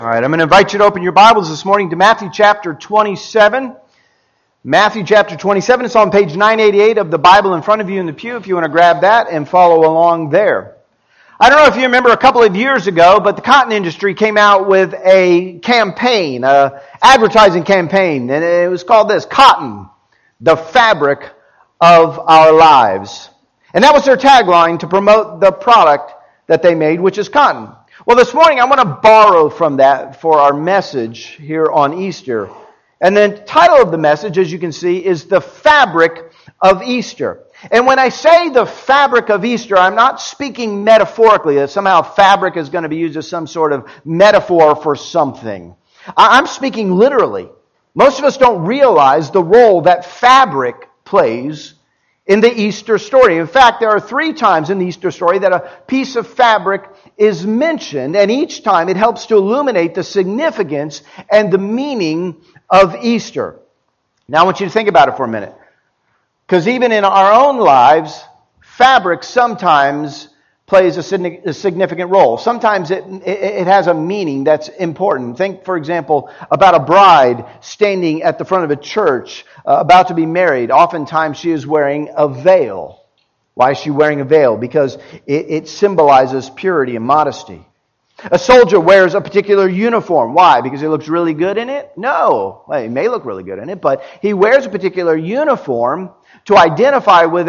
All right, I'm going to invite you to open your Bibles this morning to Matthew chapter 27. Matthew chapter 27, it's on page 988 of the Bible in front of you in the pew if you want to grab that and follow along there. I don't know if you remember a couple of years ago, but the cotton industry came out with a campaign, an advertising campaign, and it was called this, Cotton, the Fabric of Our Lives. And that was their tagline to promote the product that they made, which is cotton. Well, this morning I want to borrow from that for our message here on Easter. And the title of the message, as you can see, is The Fabric of Easter. And when I say the fabric of Easter, I'm not speaking metaphorically, that somehow fabric is going to be used as some sort of metaphor for something. I'm speaking literally. Most of us don't realize the role that fabric plays in the Easter story. In fact, there are 3 times in the Easter story that a piece of fabric is mentioned, and each time it helps to illuminate the significance and the meaning of Easter. Now I want you to think about it for a minute. Because even in our own lives, fabric sometimes plays a significant role. Sometimes it has a meaning that's important. Think, for example, about a bride standing at the front of a church about to be married. Oftentimes she is wearing a veil. Why is she wearing a veil? Because it symbolizes purity and modesty. A soldier wears a particular uniform. Why? Because he looks really good in it? No. Well, he may look really good in it, but he wears a particular uniform to identify with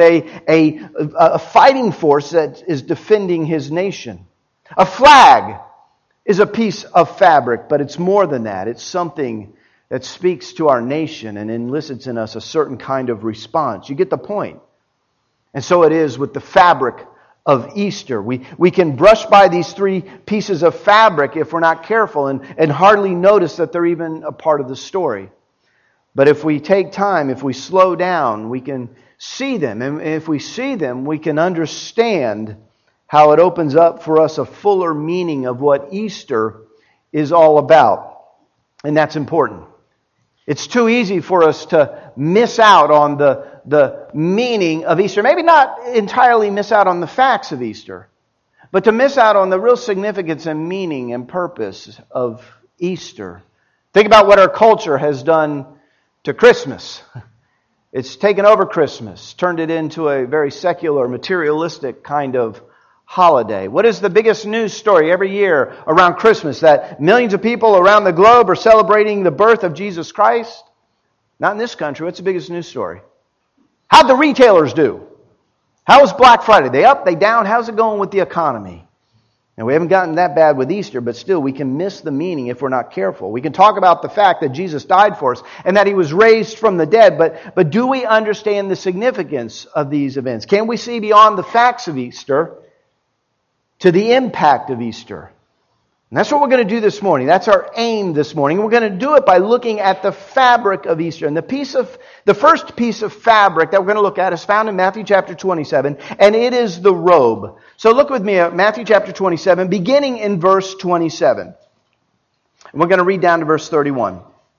a fighting force that is defending his nation. A flag is a piece of fabric, but it's more than that. It's something that speaks to our nation and elicits in us a certain kind of response. You get the point. And so it is with the fabric of Easter. We can brush by these 3 pieces of fabric if we're not careful and hardly notice that they're even a part of the story. But if we take time, if we slow down, we can see them. And if we see them, we can understand how it opens up for us a fuller meaning of what Easter is all about. And that's important. It's too easy for us to miss out on the meaning of Easter. Maybe not entirely miss out on the facts of Easter, but to miss out on the real significance and meaning and purpose of Easter. Think about what our culture has done to Christmas. It's taken over Christmas, turned it into a very secular, materialistic kind of holiday. What is the biggest news story every year around Christmas? That millions of people around the globe are celebrating the birth of Jesus Christ? Not in this country. What's the biggest news story? How'd the retailers do? How was Black Friday? They up, they down? How's it going with the economy? And we haven't gotten that bad with Easter, but still we can miss the meaning if we're not careful. We can talk about the fact that Jesus died for us and that He was raised from the dead, but do we understand the significance of these events? Can we see beyond the facts of Easter to the impact of Easter? And that's what we're going to do this morning. That's our aim this morning. We're going to do it by looking at the fabric of Easter. And the first piece of fabric that we're going to look at is found in Matthew chapter 27, and it is the robe. So look with me at Matthew chapter 27, beginning in verse 27. And we're going to read down to verse 31.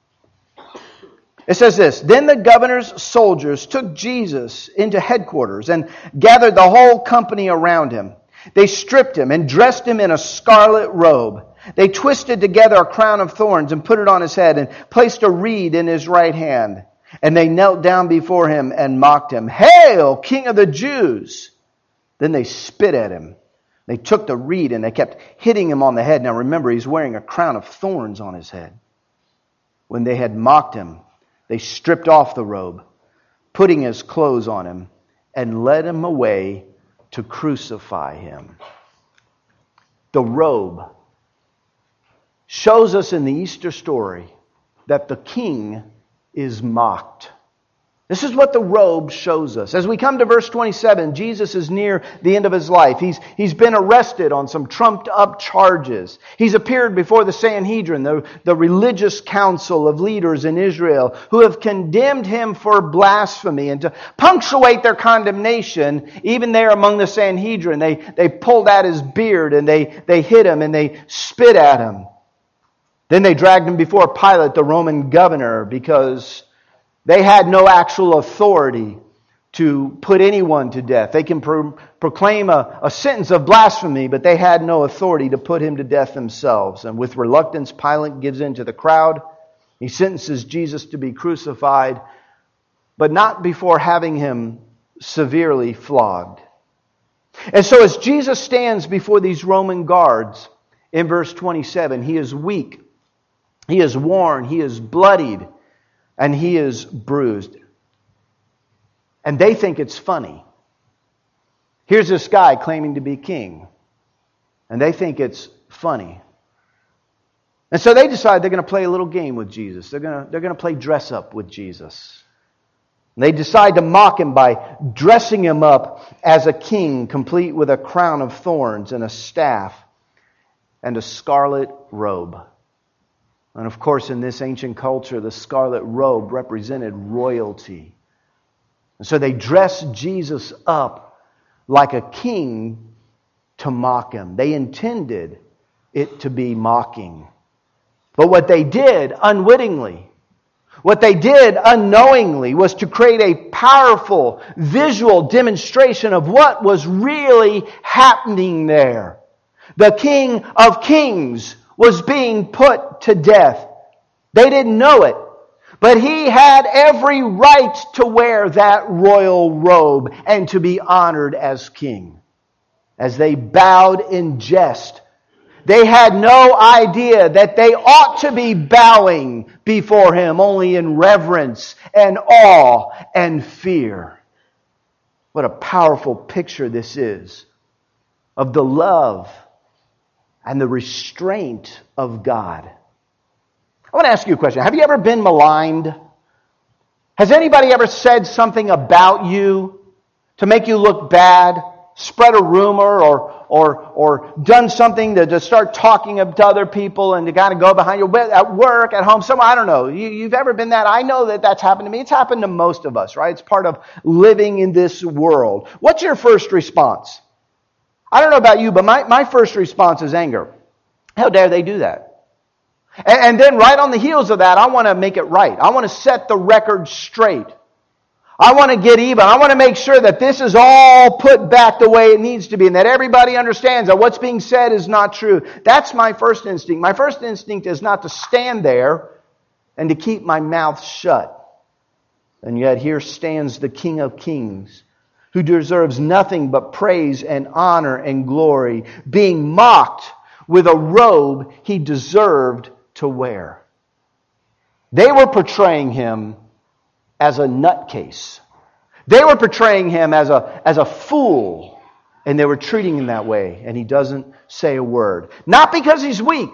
It says this, "Then the governor's soldiers took Jesus into headquarters and gathered the whole company around Him. They stripped Him and dressed Him in a scarlet robe. They twisted together a crown of thorns and put it on His head and placed a reed in His right hand. And they knelt down before Him and mocked Him. 'Hail, King of the Jews!' Then they spit at Him. They took the reed and they kept hitting Him on the head." Now remember, He's wearing a crown of thorns on His head. "When they had mocked Him, they stripped off the robe, putting His clothes on Him, and led Him away to crucify Him." The robe shows us in the Easter story that the King is mocked. This is what the robe shows us. As we come to verse 27, Jesus is near the end of His life. He's been arrested on some trumped up charges. He's appeared before the Sanhedrin, the religious council of leaders in Israel, who have condemned Him for blasphemy. And to punctuate their condemnation, even there among the Sanhedrin, they pulled out His beard and they hit Him and they spit at Him. Then they dragged Him before Pilate, the Roman governor, because they had no actual authority to put anyone to death. They can proclaim a sentence of blasphemy, but they had no authority to put him to death themselves. And with reluctance, Pilate gives in to the crowd. He sentences Jesus to be crucified, but not before having him severely flogged. And so as Jesus stands before these Roman guards, in verse 27, he is weak, he is worn, he is bloodied, and he is bruised. And they think it's funny. Here's this guy claiming to be king, and they think it's funny. And so they decide they're going to play a little game with Jesus. They're going to play dress up with Jesus. And they decide to mock him by dressing him up as a king, complete with a crown of thorns and a staff and a scarlet robe. And of course, in this ancient culture, the scarlet robe represented royalty. And so they dress Jesus up like a king to mock him. They intended it to be mocking. But what they did unwittingly, what they did unknowingly, was to create a powerful visual demonstration of what was really happening there. The King of Kings was being put to death. They didn't know it, but he had every right to wear that royal robe and to be honored as king. As they bowed in jest, they had no idea that they ought to be bowing before him only in reverence and awe and fear. What a powerful picture this is of the love and the restraint of God. I want to ask you a question. Have you ever been maligned? Has anybody ever said something about you to make you look bad? Spread a rumor or done something to start talking to other people and to kind of go behind you at work, at home, somewhere, I don't know. You've ever been that? I know that that's happened to me. It's happened to most of us, right? It's part of living in this world. What's your first response? I don't know about you, but my first response is anger. How dare they do that? And then right on the heels of that, I want to make it right. I want to set the record straight. I want to get even. I want to make sure that this is all put back the way it needs to be and that everybody understands that what's being said is not true. That's my first instinct. My first instinct is not to stand there and to keep my mouth shut. And yet here stands the King of Kings, who deserves nothing but praise and honor and glory, being mocked with a robe he deserved to wear. They were portraying him as a nutcase. They were portraying him as a fool, and they were treating him that way, and he doesn't say a word. Not because he's weak,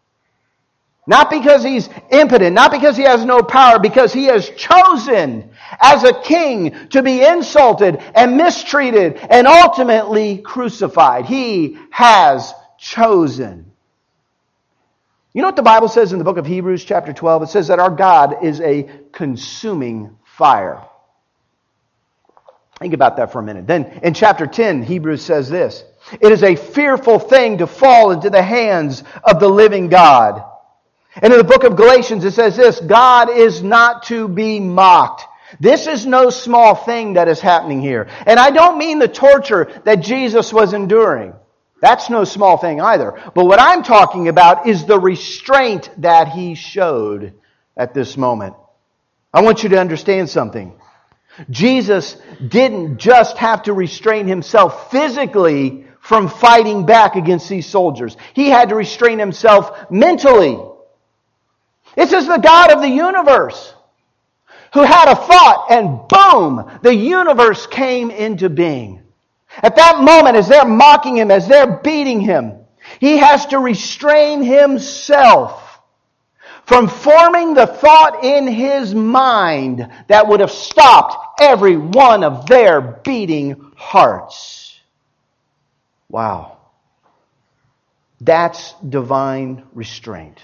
not because he's impotent, not because he has no power, because he has chosen as a king to be insulted and mistreated and ultimately crucified. He has chosen. You know what the Bible says in the book of Hebrews chapter 12? It says that our God is a consuming fire. Think about that for a minute. Then in chapter 10, Hebrews says this: it is a fearful thing to fall into the hands of the living God. And in the book of Galatians, it says this: God is not to be mocked. This is no small thing that is happening here. And I don't mean the torture that Jesus was enduring. That's no small thing either. But what I'm talking about is the restraint that he showed at this moment. I want you to understand something. Jesus didn't just have to restrain himself physically from fighting back against these soldiers. He had to restrain himself mentally. This is the God of the universe who had a thought and boom, the universe came into being. At that moment, as they're mocking him, as they're beating him, he has to restrain himself from forming the thought in his mind that would have stopped every one of their beating hearts. Wow. That's divine restraint.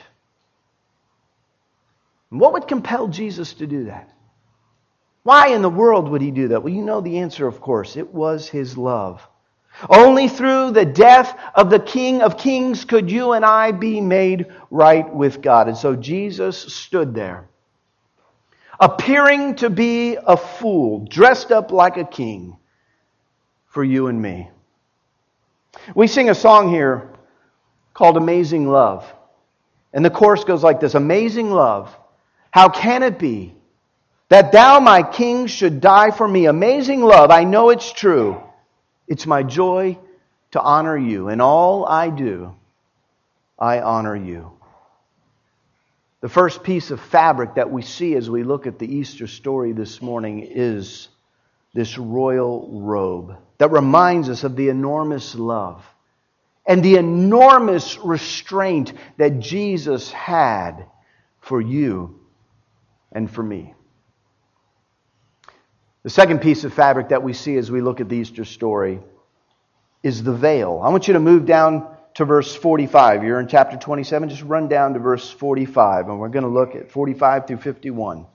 And what would compel Jesus to do that? Why in the world would he do that? Well, you know the answer, of course. It was his love. Only through the death of the King of Kings could you and I be made right with God. And so Jesus stood there appearing to be a fool, dressed up like a king for you and me. We sing a song here called Amazing Love. And the chorus goes like this: Amazing love, how can it be that thou, my king, should die for me? Amazing love, I know it's true. It's my joy to honor you. In all I do, I honor you. The first piece of fabric that we see as we look at the Easter story this morning is this royal robe that reminds us of the enormous love and the enormous restraint that Jesus had for you and for me. The second piece of fabric that we see as we look at the Easter story is the veil. I want you to move down to verse 45. You're in chapter 27. Just run down to verse 45, and we're going to look at 45 through 51.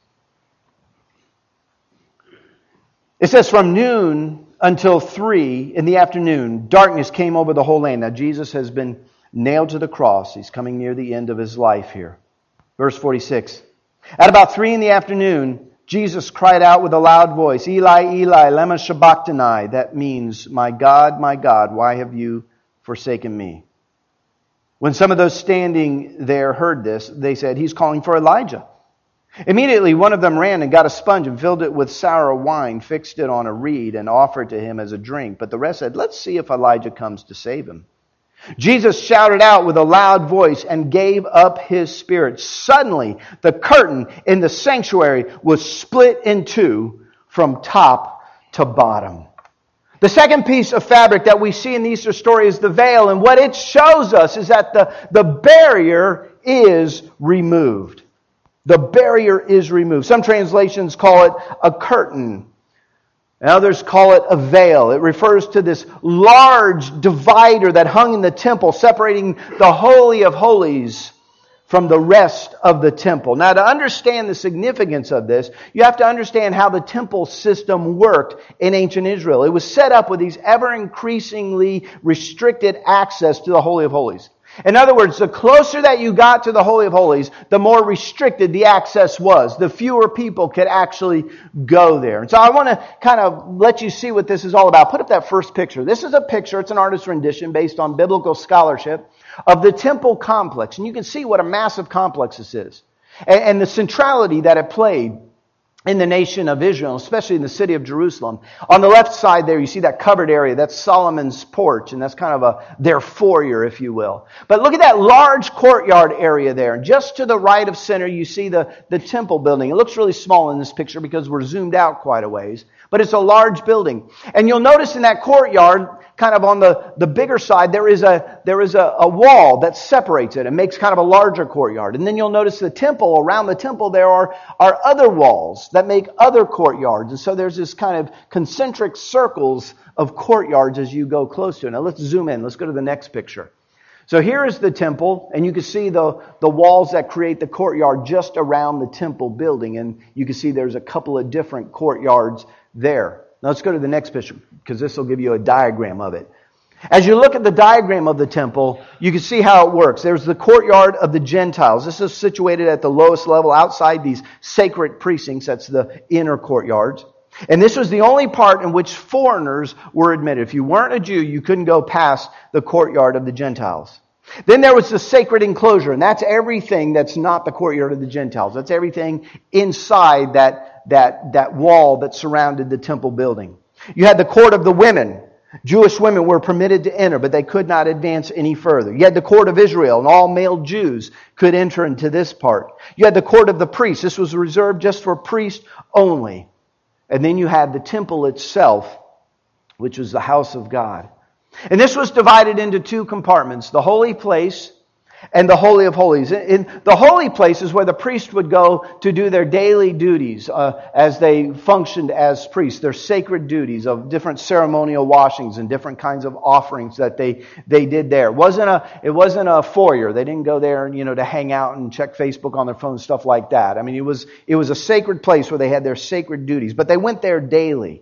It says, from noon until 3 in the afternoon, darkness came over the whole land. Now, Jesus has been nailed to the cross. He's coming near the end of his life here. Verse 46. At about 3 in the afternoon, Jesus cried out with a loud voice, Eli, Eli, lema sabachthani. That means, my God, why have you forsaken me? When some of those standing there heard this, they said, he's calling for Elijah. Immediately one of them ran and got a sponge and filled it with sour wine, fixed it on a reed, and offered to him as a drink. But the rest said, let's see if Elijah comes to save him. Jesus shouted out with a loud voice and gave up his spirit. Suddenly, the curtain in the sanctuary was split in two from top to bottom. The second piece of fabric that we see in the Easter story is the veil. And what it shows us is that the barrier is removed. The barrier is removed. Some translations call it a curtain. And others call it a veil. It refers to this large divider that hung in the temple, separating the Holy of Holies from the rest of the temple. Now, to understand the significance of this, you have to understand how the temple system worked in ancient Israel. It was set up with these ever-increasingly restricted access to the Holy of Holies. In other words, the closer that you got to the Holy of Holies, the more restricted the access was. The fewer people could actually go there. And so I want to kind of let you see what this is all about. Put up that first picture. This is a picture, it's an artist's rendition based on biblical scholarship of the temple complex. And you can see what a massive complex this is. And the centrality that it played in the nation of Israel, especially in the city of Jerusalem. On the left side there, you see that covered area. That's Solomon's porch, and that's kind of their foyer, if you will. But look at that large courtyard area there. And just to the right of center, you see the temple building. It looks really small in this picture because we're zoomed out quite a ways. But it's a large building. And you'll notice in that courtyard, kind of on the bigger side, there is a wall that separates it and makes kind of a larger courtyard. And then you'll notice the temple, around the temple there are other walls that make other courtyards. And so there's this kind of concentric circles of courtyards as you go close to it. Now let's zoom in. Let's go to the next picture. So here is the temple, and you can see the walls that create the courtyard just around the temple building. And you can see there's a couple of different courtyards there. Now let's go to the next picture, because this will give you a diagram of it. As you look at the diagram of the temple, you can see how it works. There's the courtyard of the Gentiles. This is situated at the lowest level outside these sacred precincts. That's the inner courtyards. And this was the only part in which foreigners were admitted. If you weren't a Jew, you couldn't go past the courtyard of the Gentiles. Then there was the sacred enclosure, and that's everything that's not the courtyard of the Gentiles. That's everything inside that wall that surrounded the temple building. You had the court of the women. Jewish women were permitted to enter, but they could not advance any further. You had the court of Israel, and all male Jews could enter into this part. You had the court of the priests. This was reserved just for priests only. And then you had the temple itself, which was the house of God. And this was divided into two compartments, the holy place and the Holy of Holies. In the holy place is where the priest would go to do their daily duties as they functioned as priests, their sacred duties of different ceremonial washings and different kinds of offerings that they did there. It wasn't a foyer. They didn't go there, to hang out and check Facebook on their phone, stuff like that. I mean, it was a sacred place where they had their sacred duties, but they went there daily.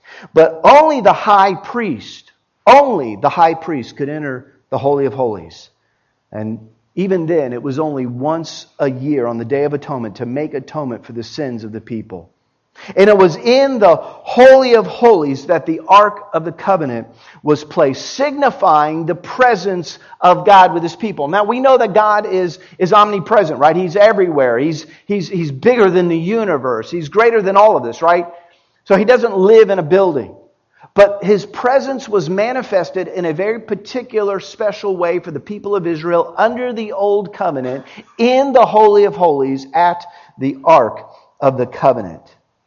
But only the high priest could enter the Holy of Holies. And Even then, it was only once a year on the Day of Atonement to make atonement for the sins of the people. And it was in the Holy of Holies that the Ark of the Covenant was placed, signifying the presence of God with His people. Now, we know that God is omnipresent, right? He's everywhere. He's bigger than the universe. He's greater than all of this, right? So He doesn't live in a building. But His presence was manifested in a very particular, special way for the people of Israel under the Old Covenant in the Holy of Holies at the Ark of the Covenant.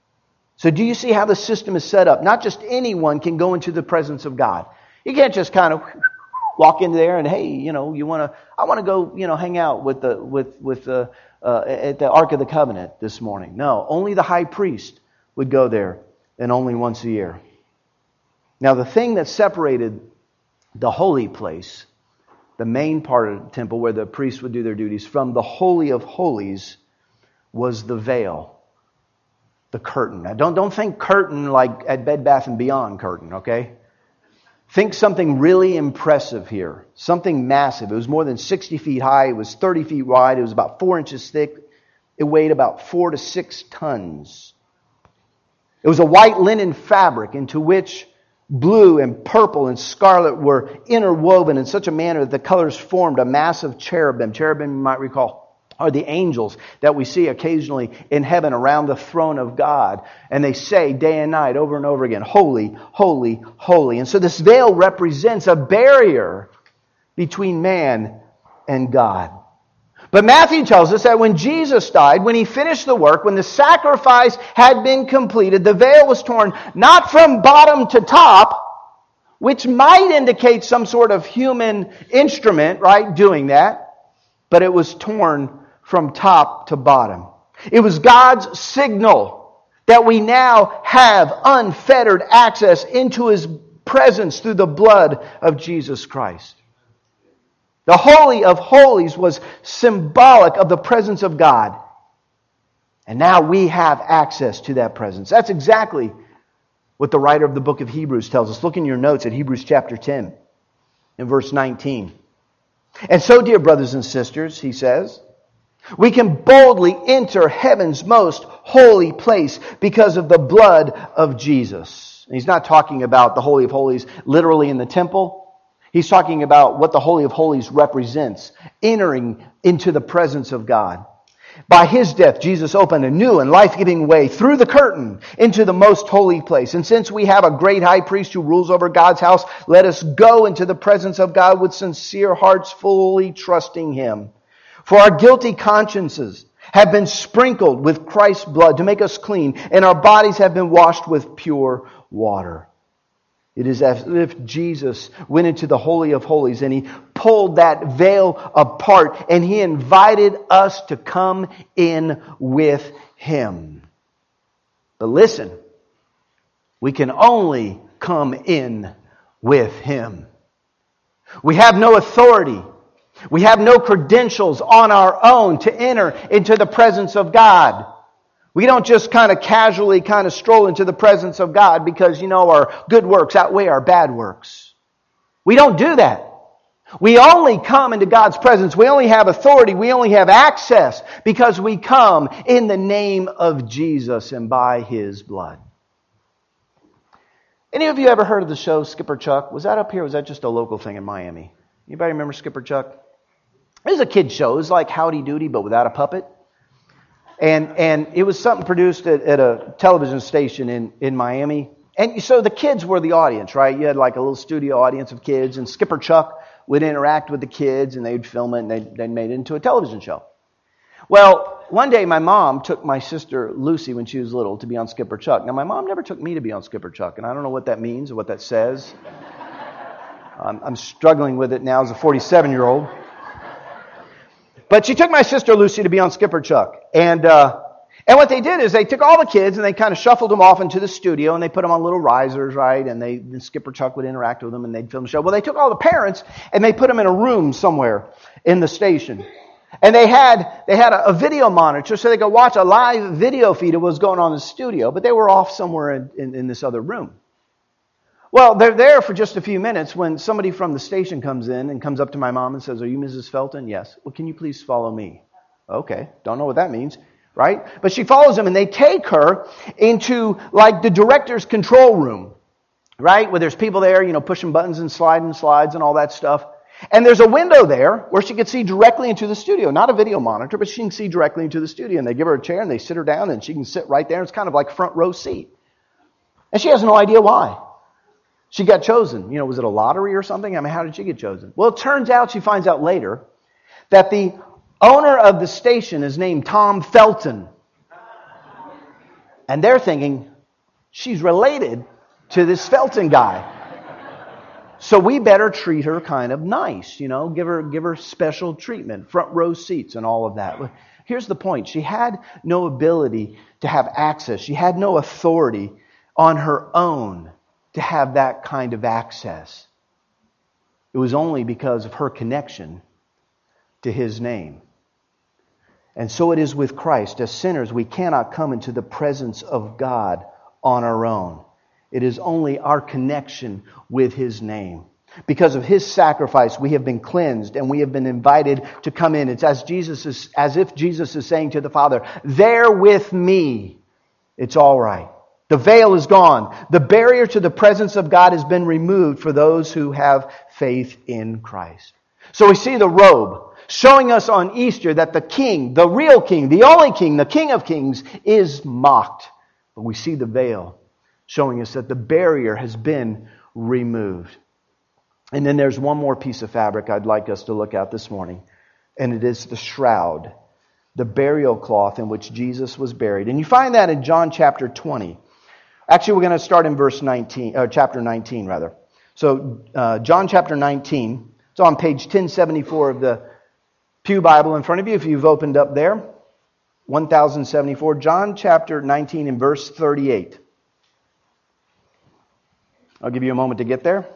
So do you see how the system is set up? Not just anyone can go into the presence of God. You can't just kind of walk in there and, hey, I want to go, hang out at the Ark of the Covenant this morning. No, only the high priest would go there, and only once a year. Now, the thing that separated the holy place, the main part of the temple where the priests would do their duties, from the Holy of Holies was the veil. The curtain. Now, don't think curtain like at Bed Bath & Beyond curtain, okay? Think something really impressive here. Something massive. It was more than 60 feet high. It was 30 feet wide. It was about 4 inches thick. It weighed about 4 to 6 tons. It was a white linen fabric into which blue and purple and scarlet were interwoven in such a manner that the colors formed a massive cherubim. Cherubim, you might recall, are the angels that we see occasionally in heaven around the throne of God. And they say day and night over and over again, holy, holy, holy. And so this veil represents a barrier between man and God. But Matthew tells us that when Jesus died, when He finished the work, when the sacrifice had been completed, the veil was torn not from bottom to top, which might indicate some sort of human instrument, right, doing that, but it was torn from top to bottom. It was God's signal that we now have unfettered access into His presence through the blood of Jesus Christ. The Holy of Holies was symbolic of the presence of God. And now we have access to that presence. That's exactly what the writer of the book of Hebrews tells us. Look in your notes at Hebrews chapter 10 and verse 19. And so, dear brothers and sisters, he says, we can boldly enter heaven's most holy place because of the blood of Jesus. And he's not talking about the Holy of Holies literally in the temple. He's talking about what the Holy of Holies represents, entering into the presence of God. By His death, Jesus opened a new and life-giving way through the curtain into the most holy place. And since we have a great high priest who rules over God's house, let us go into the presence of God with sincere hearts, fully trusting Him. For our guilty consciences have been sprinkled with Christ's blood to make us clean, and our bodies have been washed with pure water. It is as if Jesus went into the Holy of Holies and He pulled that veil apart and He invited us to come in with Him. But listen, we can only come in with Him. We have no authority. We have no credentials on our own to enter into the presence of God. We don't just kind of casually kind of stroll into the presence of God because, our good works outweigh our bad works. We don't do that. We only come into God's presence. We only have authority. We only have access because we come in the name of Jesus and by His blood. Any of you ever heard of the show Skipper Chuck? Was that up here or was that just a local thing in Miami? Anybody remember Skipper Chuck? It was a kid's show. It was like Howdy Doody but without a puppet. And it was something produced at a television station in Miami. And so the kids were the audience, right? You had like a little studio audience of kids, and Skipper Chuck would interact with the kids, and they'd film it, and they'd made it into a television show. Well, one day my mom took my sister Lucy when she was little to be on Skipper Chuck. Now, my mom never took me to be on Skipper Chuck, and I don't know what that means or what that says. I'm struggling with it now as a 47-year-old. But she took my sister Lucy to be on Skipper Chuck. And what they did is they took all the kids and they kind of shuffled them off into the studio and they put them on little risers, right? And Skipper Chuck would interact with them and they'd film the show. Well, they took all the parents and they put them in a room somewhere in the station. And they had a video monitor so they could watch a live video feed of what was going on in the studio. But they were off somewhere in this other room. Well, they're there for just a few minutes when somebody from the station comes in and comes up to my mom and says, "Are you Mrs. Felton?" "Yes." "Well, can you please follow me?" "Okay." Don't know what that means, right? But she follows him, and they take her into like the director's control room, right? Where there's people there, pushing buttons and sliding slides and all that stuff. And there's a window there where she could see directly into the studio. Not a video monitor, but she can see directly into the studio. And they give her a chair and they sit her down and she can sit right there. It's kind of like front row seat. And she has no idea why. She got chosen. Was it a lottery or something? How did she get chosen? Well, it turns out, she finds out later, that the owner of the station is named Tom Felton. And they're thinking, she's related to this Felton guy. So we better treat her kind of nice, give her special treatment, front row seats and all of that. Here's the point. She had no ability to have access. She had no authority on her own to have that kind of access. It was only because of her connection to His name. And so it is with Christ. As sinners, we cannot come into the presence of God on our own. It is only our connection with His name. Because of His sacrifice, we have been cleansed and we have been invited to come in. It's as if Jesus is saying to the Father, "There with me. It's all right." The veil is gone. The barrier to the presence of God has been removed for those who have faith in Christ. So we see the robe showing us on Easter that the King, the real King, the only King, the King of Kings, is mocked. But we see the veil showing us that the barrier has been removed. And then there's one more piece of fabric I'd like us to look at this morning. And it is the shroud, the burial cloth in which Jesus was buried. And you find that in John chapter 20. Actually, we're going to start in chapter 19 rather. So John chapter 19. It's on page 1074 of the Pew Bible in front of you if you've opened up there. 1074. John chapter 19 and verse 38. I'll give you a moment to get there.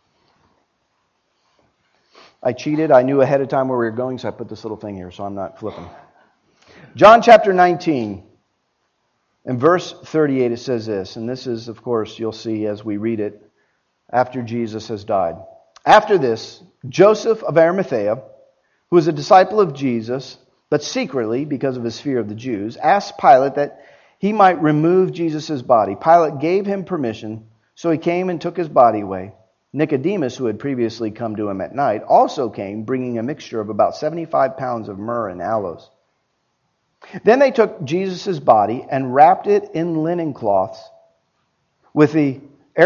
I cheated. I knew ahead of time where we were going, so I put this little thing here so I'm not flipping. John chapter 19 and verse 38, it says this. And this is, of course, you'll see as we read it, after Jesus has died. After this, Joseph of Arimathea, who was a disciple of Jesus, but secretly, because of his fear of the Jews, asked Pilate that he might remove Jesus' body. Pilate gave him permission, so he came and took his body away. Nicodemus, who had previously come to him at night, also came, bringing a mixture of about 75 pounds of myrrh and aloes. Then they took Jesus' body and wrapped it in linen cloths with the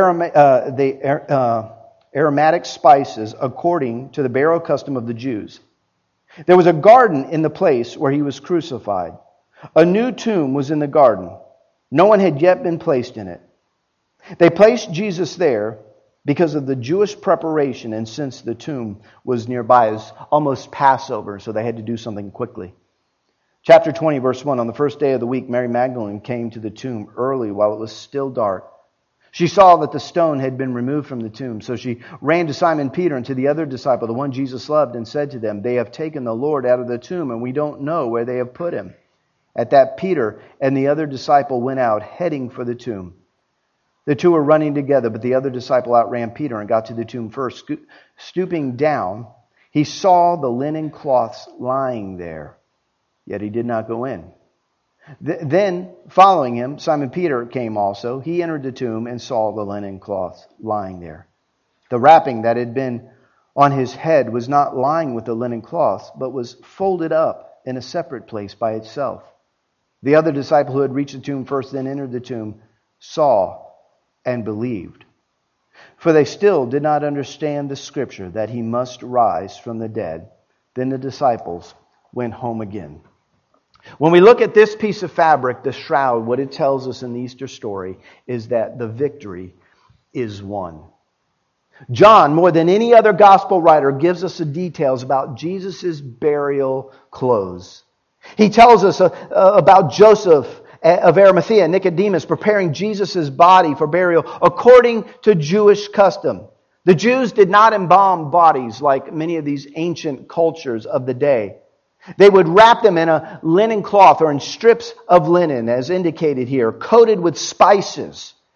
aromatic spices according to the burial custom of the Jews. There was a garden in the place where he was crucified. A new tomb was in the garden. No one had yet been placed in it. They placed Jesus there because of the Jewish preparation, and since the tomb was nearby, it was almost Passover, so they had to do something quickly. Chapter 20, verse 1, on the first day of the week, Mary Magdalene came to the tomb early while it was still dark. She saw that the stone had been removed from the tomb, so she ran to Simon Peter and to the other disciple, the one Jesus loved, and said to them, "They have taken the Lord out of the tomb, and we don't know where they have put him." At that, Peter and the other disciple went out, heading for the tomb. The two were running together, but the other disciple outran Peter and got to the tomb first. Stooping down, he saw the linen cloths lying there, yet he did not go in. Then, following him, Simon Peter came also. He entered the tomb and saw the linen cloths lying there. The wrapping that had been on his head was not lying with the linen cloths, but was folded up in a separate place by itself. The other disciple who had reached the tomb first, then entered the tomb, saw and believed. For they still did not understand the scripture that he must rise from the dead. Then the disciples went home again. When we look at this piece of fabric, the shroud, what it tells us in the Easter story is that the victory is won. John, more than any other gospel writer, gives us the details about Jesus' burial clothes. He tells us about Joseph of Arimathea, Nicodemus, preparing Jesus' body for burial according to Jewish custom. The Jews did not embalm bodies like many of these ancient cultures of the day. They would wrap them in a linen cloth or in strips of linen, as indicated here, coated with spices.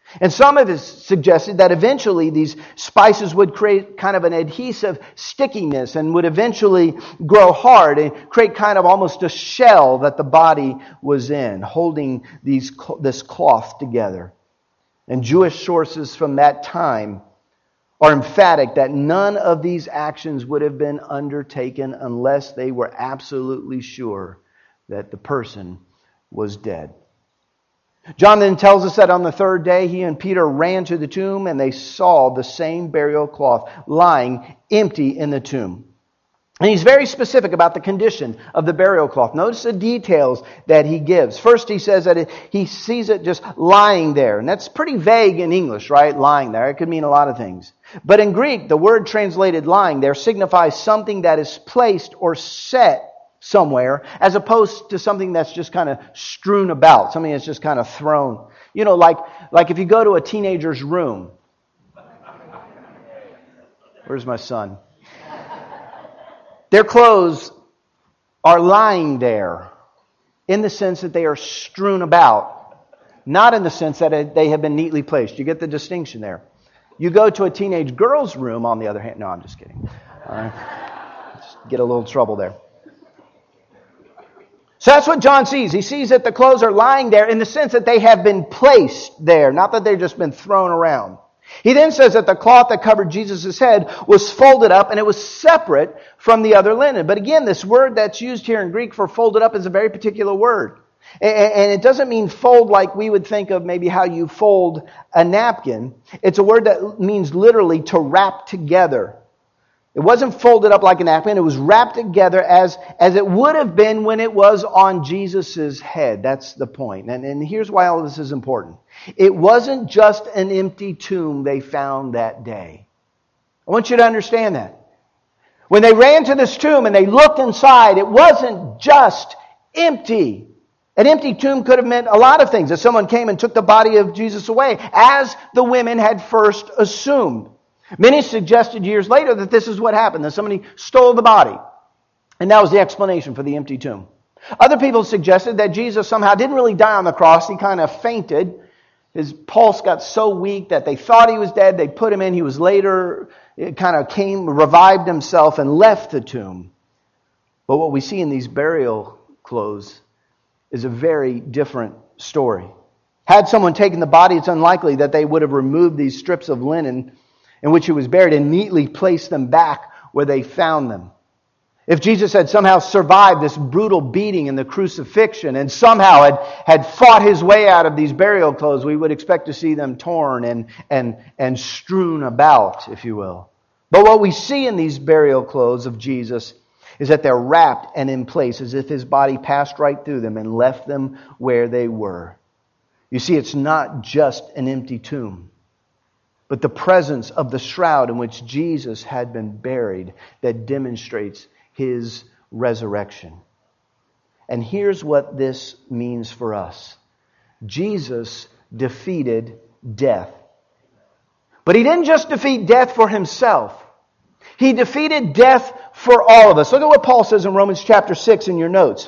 And some have suggested that eventually these spices would create kind of an adhesive stickiness and would eventually grow hard and create kind of almost a shell that the body was in, holding this cloth together. And Jewish sources from that time are emphatic that none of these actions would have been undertaken unless they were absolutely sure that the person was dead. John then tells us that on the third day, he and Peter ran to the tomb and they saw the same burial cloth lying empty in the tomb. And he's very specific about the condition of the burial cloth. Notice the details that he gives. First, he says that he sees it just lying there. And that's pretty vague in English, right? Lying there. It could mean a lot of things. But in Greek, the word translated lying there signifies something that is placed or set somewhere, as opposed to something that's just kind of strewn about, something that's just kind of thrown. You know, like if you go to a teenager's room. Where's my son? Their clothes are lying there in the sense that they are strewn about, not in the sense that they have been neatly placed. You get the distinction there. You go to a teenage girl's room, on the other hand. No, I'm just kidding. All right. Just get a little trouble there. So that's what John sees. He sees that the clothes are lying there in the sense that they have been placed there, not that they've just been thrown around. He then says that the cloth that covered Jesus' head was folded up and it was separate from the other linen. But again, this word that's used here in Greek for folded up is a very particular word. And it doesn't mean fold like we would think of maybe how you fold a napkin. It's a word that means literally to wrap together. It wasn't folded up like a napkin. It was wrapped together as it would have been when it was on Jesus' head. That's the point. And here's why all of this is important. It wasn't just an empty tomb they found that day. I want you to understand that. When they ran to this tomb and they looked inside, it wasn't just empty. An empty tomb could have meant a lot of things. That someone came and took the body of Jesus away, as the women had first assumed. Many suggested years later that this is what happened, that somebody stole the body. And that was the explanation for the empty tomb. Other people suggested that Jesus somehow didn't really die on the cross. He kind of fainted. His pulse got so weak that they thought he was dead. They put him in. He was later, it kind of revived himself and left the tomb. But what we see in these burial clothes is a very different story. Had someone taken the body, it's unlikely that they would have removed these strips of linen in which he was buried and neatly placed them back where they found them. If Jesus had somehow survived this brutal beating and the crucifixion and somehow had fought his way out of these burial clothes, we would expect to see them torn and strewn about, if you will. But what we see in these burial clothes of Jesus is that they're wrapped and in place as if his body passed right through them and left them where they were. You see, it's not just an empty tomb, but the presence of the shroud in which Jesus had been buried that demonstrates his resurrection. And here's what this means for us. Jesus defeated death. But he didn't just defeat death for himself. He defeated death for all of us. Look at what Paul says in Romans chapter 6 in your notes.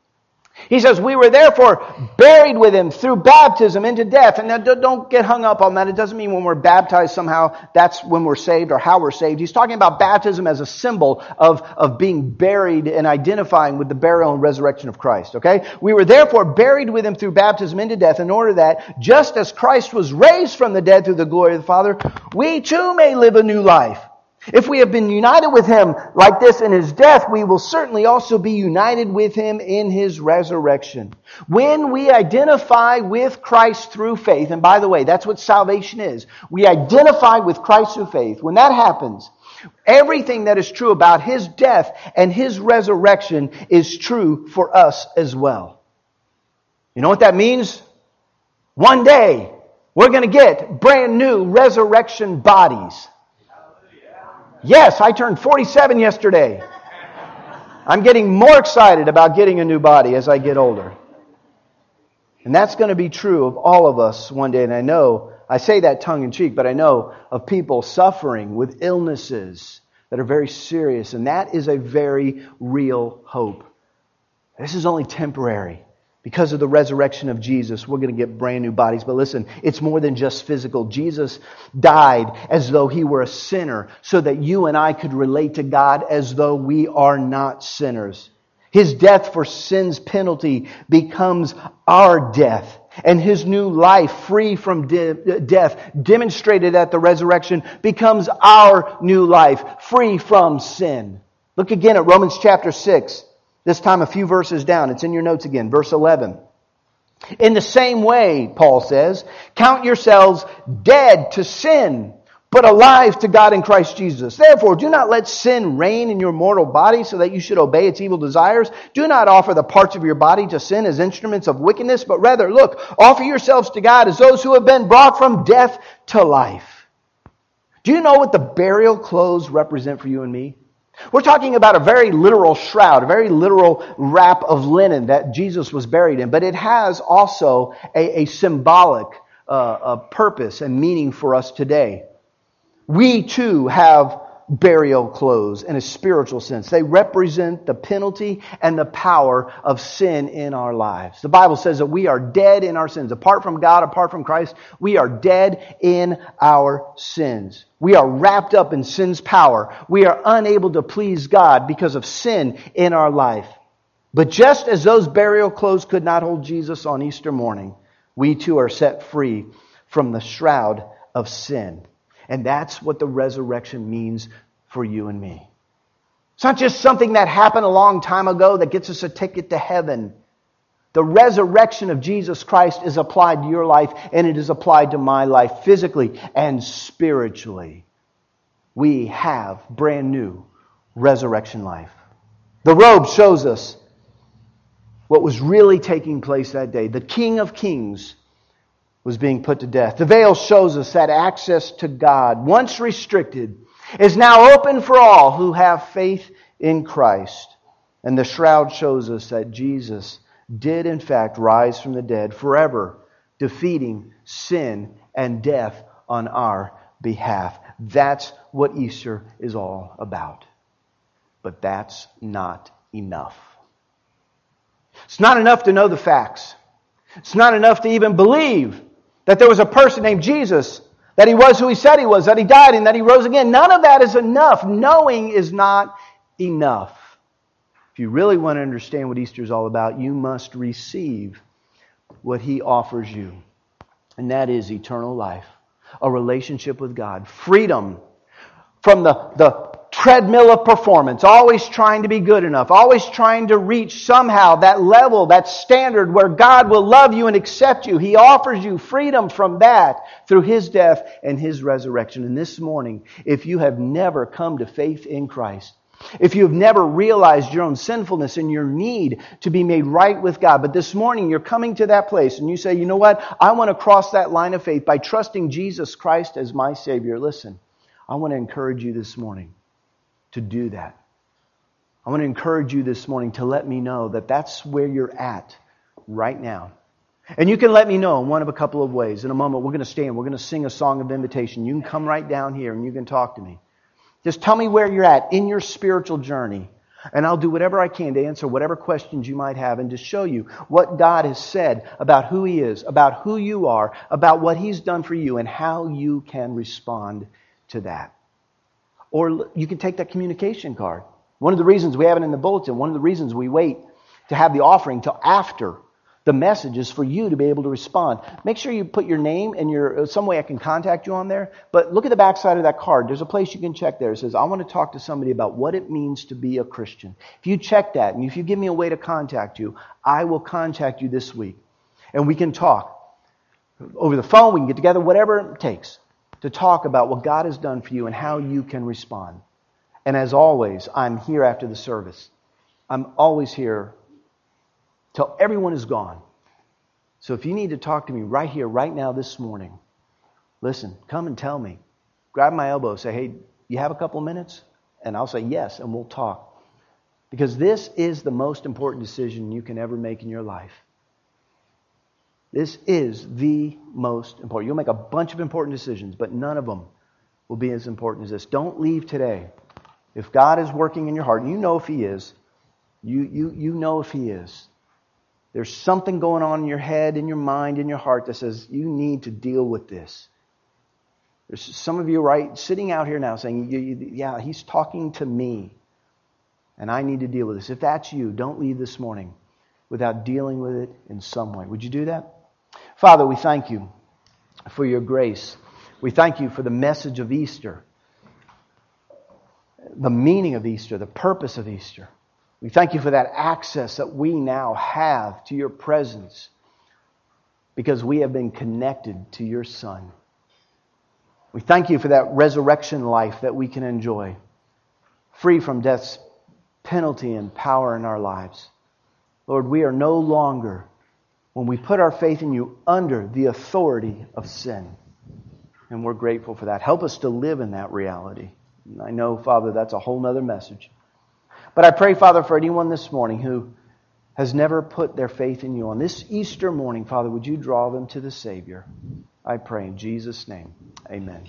He says, we were therefore buried with him through baptism into death. And now don't get hung up on that. It doesn't mean when we're baptized somehow that's when we're saved or how we're saved. He's talking about baptism as a symbol of being buried and identifying with the burial and resurrection of Christ. Okay? We were therefore buried with him through baptism into death in order that just as Christ was raised from the dead through the glory of the Father, we too may live a new life. If we have been united with him like this in his death, we will certainly also be united with him in his resurrection. When we identify with Christ through faith, and by the way, that's what salvation is. We identify with Christ through faith. When that happens, everything that is true about his death and his resurrection is true for us as well. You know what that means? One day, we're going to get brand new resurrection bodies. Yes, I turned 47 yesterday. I'm getting more excited about getting a new body as I get older. And that's going to be true of all of us one day. And I know, I say that tongue in cheek, but I know of people suffering with illnesses that are very serious. And that is a very real hope. This is only temporary Because of the resurrection of Jesus, we're going to get brand new bodies. But listen, it's more than just physical. Jesus died as though He were a sinner so that you and I could relate to God as though we are not sinners. His death for sin's penalty becomes our death. And His new life, free from death, demonstrated at the resurrection, becomes our new life, free from sin. Look again at Romans chapter 6. This time a few verses down. It's in your notes again. Verse 11. In the same way, Paul says, count yourselves dead to sin, but alive to God in Christ Jesus. Therefore, do not let sin reign in your mortal body so that you should obey its evil desires. Do not offer the parts of your body to sin as instruments of wickedness, but rather, offer yourselves to God as those who have been brought from death to life. Do you know what the burial clothes represent for you and me? We're talking about a very literal shroud, a very literal wrap of linen that Jesus was buried in. But it has also a symbolic purpose and meaning for us today. We too have burial clothes in a spiritual sense. They represent the penalty and the power of sin in our lives. The Bible says that we are dead in our sins. Apart from God, apart from Christ, we are dead in our sins. We are wrapped up in sin's power. We are unable to please God because of sin in our life. But just as those burial clothes could not hold Jesus on Easter morning, we too are set free from the shroud of sin. And that's what the resurrection means for you and me. It's not just something that happened a long time ago that gets us a ticket to heaven. The resurrection of Jesus Christ is applied to your life, and it is applied to my life physically and spiritually. We have brand new resurrection life. The robe shows us what was really taking place that day. The King of Kings was being put to death. The veil shows us that access to God, once restricted, is now open for all who have faith in Christ. And the shroud shows us that Jesus did in fact rise from the dead, forever defeating sin and death on our behalf. That's what Easter is all about. But that's not enough. It's not enough to know the facts. It's not enough to even believe that there was a person named Jesus, that He was who He said He was, that He died and that He rose again. None of that is enough. Knowing is not enough. If you really want to understand what Easter is all about, you must receive what He offers you. And that is eternal life, a relationship with God, freedom from the treadmill of performance, always trying to be good enough, always trying to reach somehow that level, that standard where God will love you and accept you. He offers you freedom from that through His death and His resurrection. And this morning, if you have never come to faith in Christ, if you have never realized your own sinfulness and your need to be made right with God, but this morning you're coming to that place and you say, you know what, I want to cross that line of faith by trusting Jesus Christ as my Savior. Listen, I want to encourage you this morning to do that. I want to encourage you this morning to let me know that that's where you're at right now. And you can let me know in one of a couple of ways. In a moment, we're going to stand. We're going to sing a song of invitation. You can come right down here and you can talk to me. Just tell me where you're at in your spiritual journey. And I'll do whatever I can to answer whatever questions you might have and to show you what God has said about who He is, about who you are, about what He's done for you and how you can respond to that. Or you can take that communication card. One of the reasons we have it in the bulletin, one of the reasons we wait to have the offering till after the message is for you to be able to respond. Make sure you put your name and some way I can contact you on there. But look at the back side of that card. There's a place you can check there. It says, I want to talk to somebody about what it means to be a Christian. If you check that and if you give me a way to contact you, I will contact you this week. And we can talk over the phone. We can get together, whatever it takes, to talk about what God has done for you and how you can respond. And as always, I'm here after the service. I'm always here till everyone is gone. So if you need to talk to me right here, right now, this morning, listen, come and tell me. Grab my elbow, say, hey, you have a couple of minutes? And I'll say yes, and we'll talk. Because this is the most important decision you can ever make in your life. This is the most important. You'll make a bunch of important decisions, but none of them will be as important as this. Don't leave today. If God is working in your heart, and you know if He is, you know if He is, There's something going on in your head, in your mind, in your heart that says you need to deal with this. There's some of you sitting out here now saying, yeah, He's talking to me. And I need to deal with this. If that's you, don't leave this morning without dealing with it in some way. Would you do that? Father, we thank You for Your grace. We thank You for the message of Easter, the meaning of Easter, the purpose of Easter. We thank You for that access that we now have to Your presence because we have been connected to Your Son. We thank You for that resurrection life that we can enjoy, free from death's penalty and power in our lives. Lord, we are no longer, when we put our faith in You, under the authority of sin. And we're grateful for that. Help us to live in that reality. And I know, Father, that's a whole nother message. But I pray, Father, for anyone this morning who has never put their faith in You. On this Easter morning, Father, would You draw them to the Savior? I pray in Jesus' name. Amen.